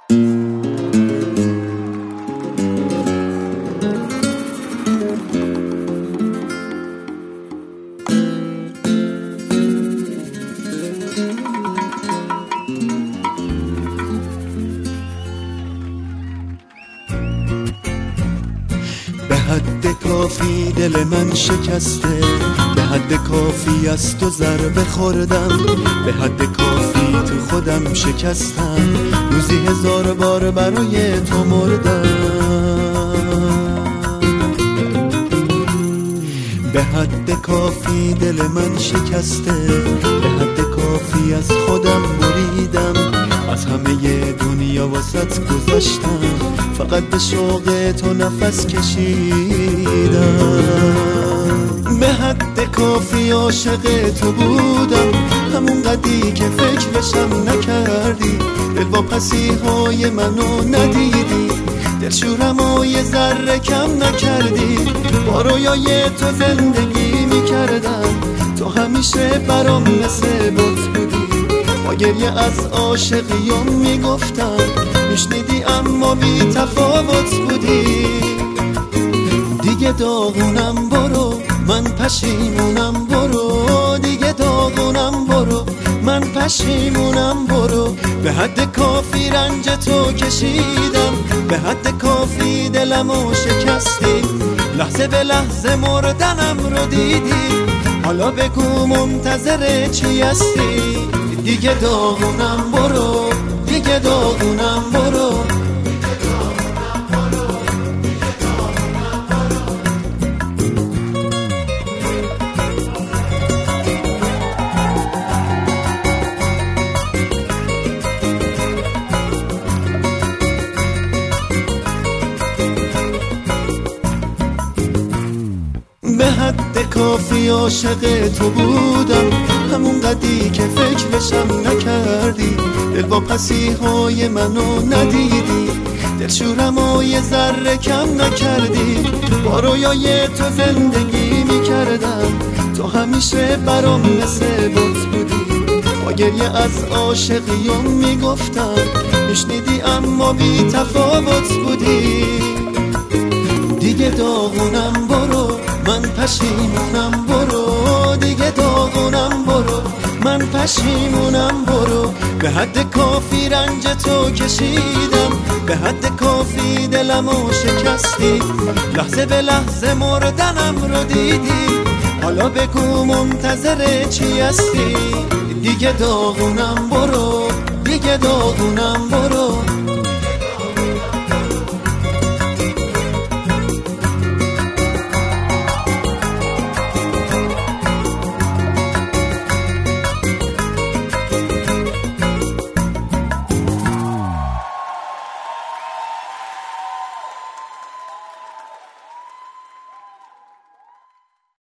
به حد کافی دل من شکسته، به حد کافی از تو ضربه خوردم، به حد کافی تو خودم شکستم، روزی 1000 بار برای تو مردم. به حد کافی دل من شکسته، به حد کافی از خودم بریدم، از همه دنیا واسط گذاشتم، فقط به شوق تو نفس کشیدم. به حد کافی عاشق تو بودم، همون قدی که فکرشم نکردی، دلواپسی های منو ندیدی، دلشورمو یه ذره کم نکردی، با رویای تو زندگی میکردم، تو همیشه برام مثل بت بودی، با گریه از عاشقیام میگفتم، میشنیدی اما بی تفاوت بودی. دیگه داغونم برو، من پشیمونم برو، دیگه داغونم برو، من پشیمونم برو. به حد کافی رنج تو کشیدم، به حد کافی دلمو شکستی، لحظه به لحظه مردنم رو دیدی، حالا بگو منتظر چی هستی؟ دیگه داغونم برو، دیگه داغونم برو. به حد کافی عاشق تو بودم، همون قدی که فکرشم نکردی، دلواپسی های منو ندیدی، دلشورمو یه ذره کم نکردی، با رویای تو زندگی میکردم، تو همیشه برام مثل بت بودی، با گریه از عاشقیام میگفتم، میشنیدی اما بی تفاوت بودی. دیگه داغونم برو، من پشیمونم برو، دیگه داغونم برو، من پشیمونم برو. به حد کافی رنج تو کشیدم، به حد کافی دلمو شکستی، لحظه به لحظه مردنم رو دیدی، حالا بگو منتظر چی هستی؟ دیگه داغونم برو، دیگه داغونم برو.